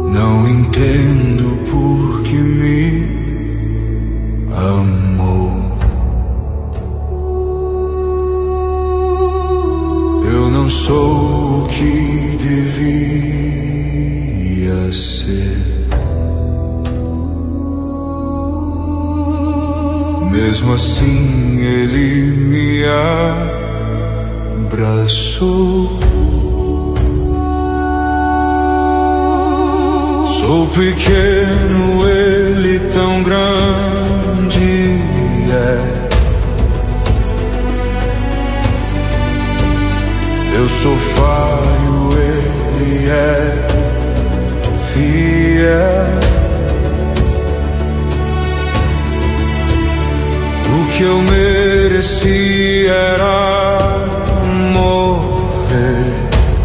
Não entendo por que me amou. Eu não sou o que devia ser. Mesmo assim ele me abraçou. Sou pequeno, ele tão grande é. Eu sou falho, ele é fiel. O que eu mereci era morrer,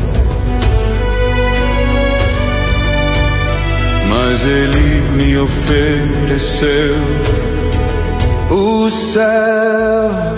mas ele me ofereceu o céu.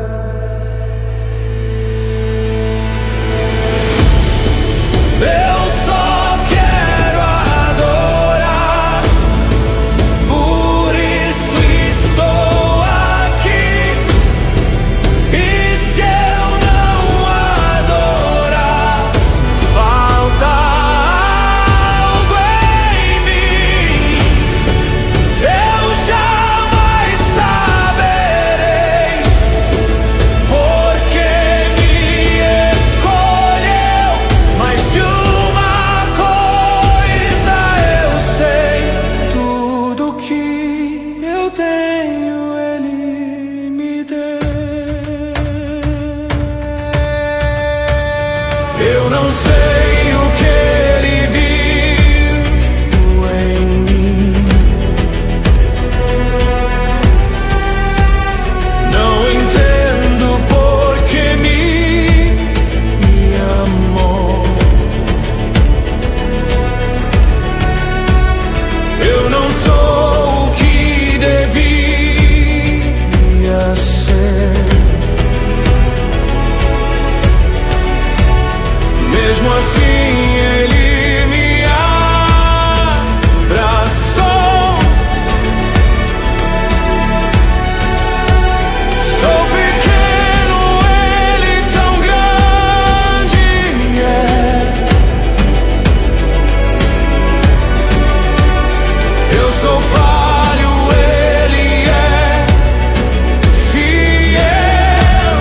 Eu não sei o que ele viu em mim. Não entendo por que me amou. Eu não sou o que devia ser. Mesmo assim ele me abraçou. Sou pequeno, ele tão grande é. Eu sou falho, ele é fiel.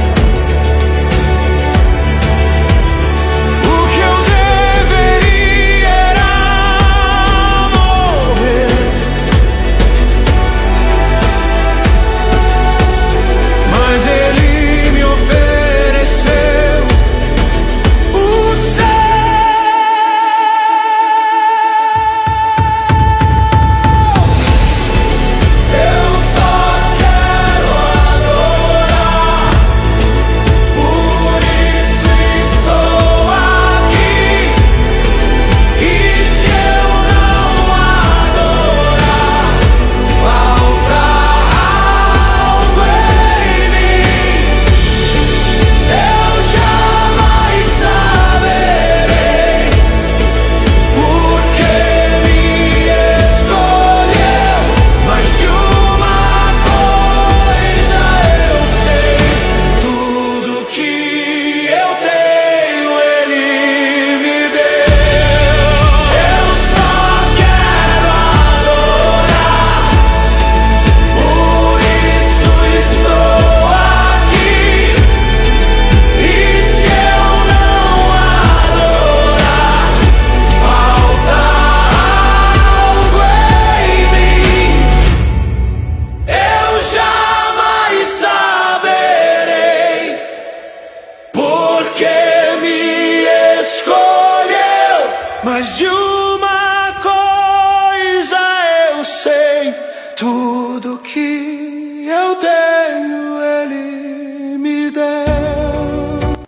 Mas de uma coisa eu sei, tudo que eu tenho